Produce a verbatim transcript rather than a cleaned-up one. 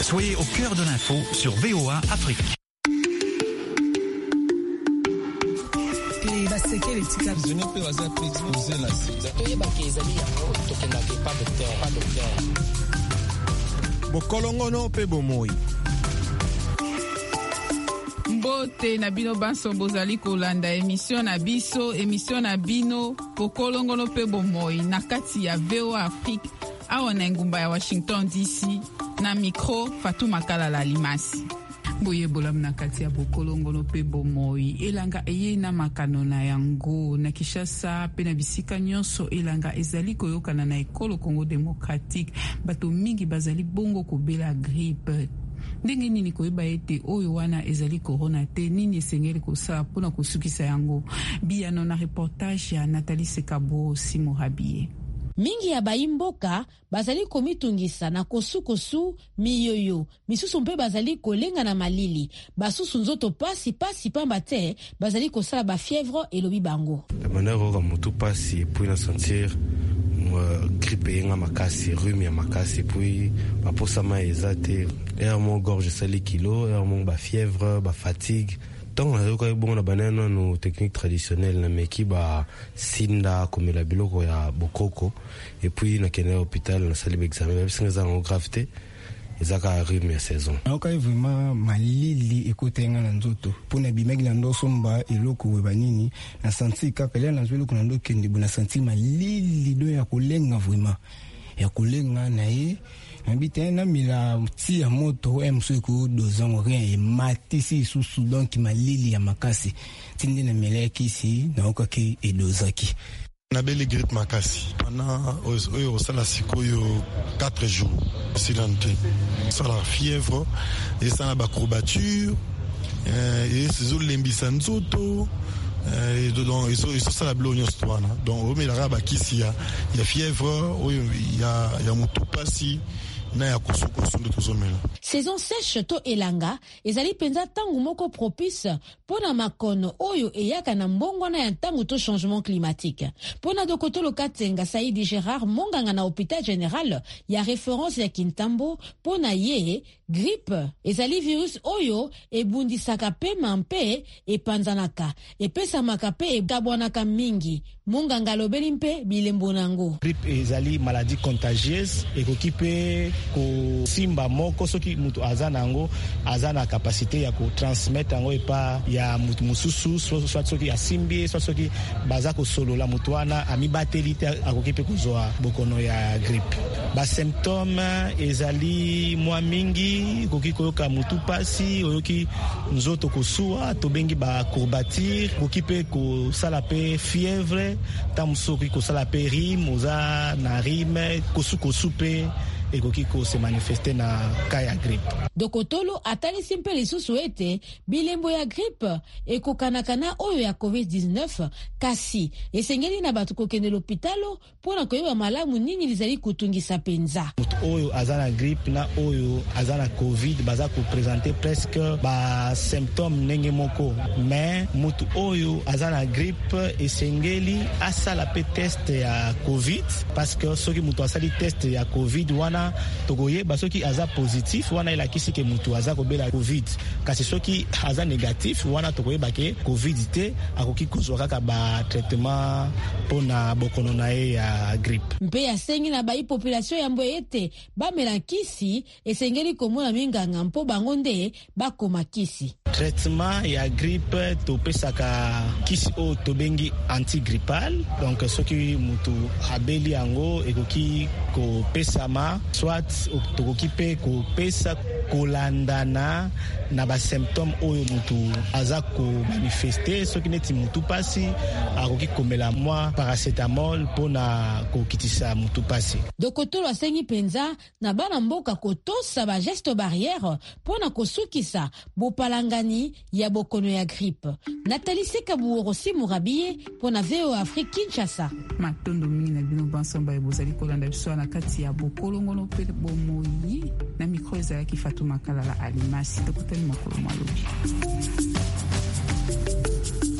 Soyez au cœur de l'info sur V O A Afrique. Bokolongono pe bomoi. Mbote na bino banso bozali kolanda émission na biso émission na bino bokolongono pe bomoi na kati ya V O A Afrique awa na ngumba ya Washington D C na micro Fatou Makala Limasi. Boye bolam na kati ya bokolongono pe bomoi elanga eye na makano na yango na Kinshasa pe na bisika nyonso elanga ezali koyokana na ekolo Congo Démocratique bato mingi bazali bongo kobela grippe. Ndenge nini koyeba ete oyo wana ezali corona te nini esengeli kosala mpona kosukisa yango biyano na reportage ya Nathalie Sekabo Simo Habie. Mingi ya baimboka bazali komitungisa na kosu-kosu miyoyo misusu mpe bazali kolenga na malili basusu nzoto pasi pasi pamba te bazali kosala ba fièvre elobi bango la manière oka mutu pasi puis na sentir uh, grippe yenga makasi rhume ya makasi puis baposama eza te air mon gorge sali kilo air mon ba fièvre ba fatigue. Donc on a bon la banane nos techniques traditionnelles na meki ba sinda comme la biloko ya bokoko et puis na kene hôpital na sali examen même si nous avons gravité ezaka rhume ya saison. Donc vraiment malili ekotenga na nzoto pona bimegi na ndo somba eloko webanini na senti kaka le na zwelo kuna ndo kende bona senti malili do ya kolenga vraiment ya kolenga na ye habite na mila ti ya moto emsuku dozango rien e matisi susu donc malili ya makasi tinde na meleki si na okaki e dozaki na belle grippe makasi ana oyo osala sikoyo quatre jours silente ça la fièvre et ça la ba courbature et ces eaux lembisa nzoto et donc ils sont ils sont ça la blognos toi donc o me la raba kisi ya ya fièvre oyo ya ya mutu pasi na ya kosukosu ndo tozomela. Saison sèche to elanga ezali penza tangu moko propice pona makono oyo eyaka na mbongo na ya tangu to changement climatique. Pona dokotolo Katenga Saidi Gérard monganga na hôpital général ya référence ya Kintambo pona ye grippe ezali virus oyo ebundisaka pe mampe epanzanaka epesamaka pe egabwanaka mingi monganga lobeli mpe bilembo nango. Grippe ezali maladie contagieuse ekoki pe ko simba moko soki mutu azana yango azana capacité ya ko transmettre yango epa ya mutu mususu soit soki asimbi soit soki baza ko solola mutu wana amibateli te akoki pe kozwa bokono ya grippe. Ba symptômes ezali mwa mingi koki koyoka mutu pasi oyoki nzoto kosuwa to bengi ba courbature koki pe ko sala pe fièvre tamusoki ko sala pe rime oza na rime kosu kosu pe ekokiko se manifeste na kaya grippe. Dokotolo atali simpe lisusu ete bilembo ya grippe ekokanakana oyo ya covid dix-neuf kasi esengeli na batu kokende l'hôpitalo pona koyeba malamu nini lizali kutungisa penza. Mutu oyo azana grippe na oyo azana covid baza ko présenter presque ba symptômes nenge moko mais mutu oyo azana grippe esengeli asala pe test ya covid parce que soki mutu asali test ya covid wana togoye basoki aza positif wana ila kisi ke mutu aza kobela covid kasi soki aza négatif wana togoye bake covid te akoki kozwa kaka ba traitement pona bokono na ye ya grippe. Mpe ya sengi na bai population ya mboyete bamela kisi esengeli komona minganga mpo bango nde bakoma kisi. Traitement ya grippe topesaka kisi o tobengi antigrippal donc soki mutu abeli yango ekoki kopesama soit tokoki pe kopesa kolandana na ba symptômes oyo mutu aza ko manifester soki neti mutu pasi akoki komela mwa paracetamol pona kokitisa mutu pasi. Dokotolo asengi penza na bana mboka kotosa ba geste barrière pona kosukisa bopalangani ya bokono ya grippe. Nathalie Sekabo Simo Habie pona V O A Afrique Kinshasa. Matondo mingi na bino bansomba ebozali kolanda biso na kati ya bokolongono pe bomoyi na micro ezalaki Fatou Makala Limasi tokutani makolo malobi.